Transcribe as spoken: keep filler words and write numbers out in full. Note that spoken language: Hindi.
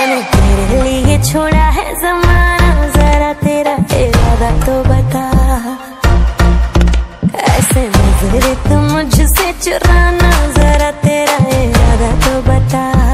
मैंने तेरे लिए छोड़ा है ज़माना, जरा तेरा इरादा तो बता। ऐसे नजर तुम मुझसे चुराना, जरा तेरा इरादा तो बता।